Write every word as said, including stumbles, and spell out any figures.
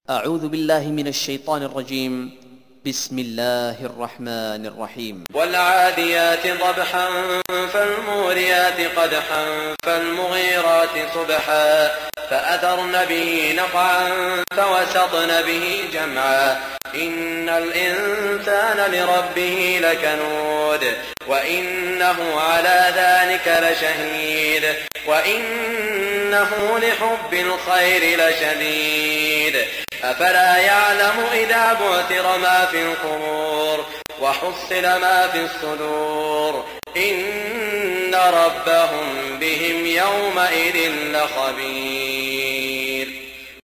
أعوذ بالله من الشيطان الرجيم. بسم الله الرحمن الرحيم. والعاديات ضبحا فالموريات قدحا فالمغيرات صبحا فأثرن به نقعا فوسطن به جمعا إن الإنسان لربه لكنود وإنه على ذلك لشهيد وإنه لحب الخير لشديد أفلا يعلم إذا بعثر ما في القبور وحصل ما في الصدور إن ربهم بهم يومئذ لخبير.